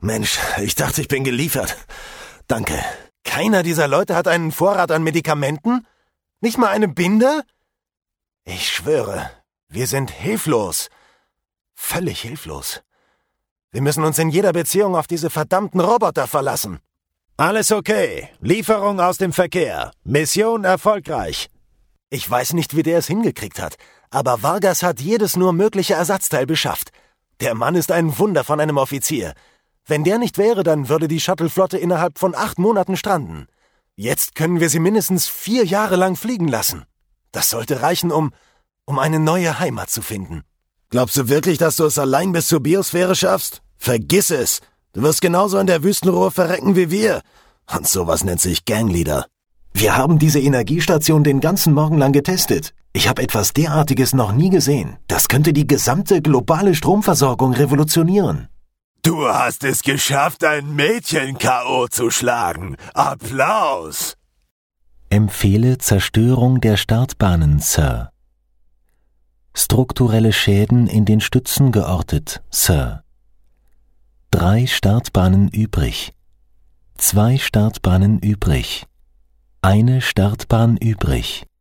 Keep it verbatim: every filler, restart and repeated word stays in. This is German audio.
Mensch, ich dachte, ich bin geliefert. Danke. Keiner dieser Leute hat einen Vorrat an Medikamenten? Nicht mal eine Binde? Ich schwöre, wir sind hilflos. Völlig hilflos. Wir müssen uns in jeder Beziehung auf diese verdammten Roboter verlassen. Alles okay. Lieferung aus dem Verkehr. Mission erfolgreich. Ich weiß nicht, wie der es hingekriegt hat, aber Vargas hat jedes nur mögliche Ersatzteil beschafft. Der Mann ist ein Wunder von einem Offizier. Wenn der nicht wäre, dann würde die Shuttle-Flotte innerhalb von acht Monaten stranden. Jetzt können wir sie mindestens vier Jahre lang fliegen lassen. Das sollte reichen, um, um eine neue Heimat zu finden. Glaubst du wirklich, dass du es allein bis zur Biosphäre schaffst? Vergiss es! Du wirst genauso in der Wüstenruhe verrecken wie wir. Und sowas nennt sich Gangleader. Wir haben diese Energiestation den ganzen Morgen lang getestet. Ich habe etwas derartiges noch nie gesehen. Das könnte die gesamte globale Stromversorgung revolutionieren. Du hast es geschafft, ein Mädchen K O zu schlagen. Applaus! Empfehle Zerstörung der Startbahnen, Sir. Strukturelle Schäden in den Stützen geortet, Sir. Drei Startbahnen übrig. Zwei Startbahnen übrig. Eine Startbahn übrig.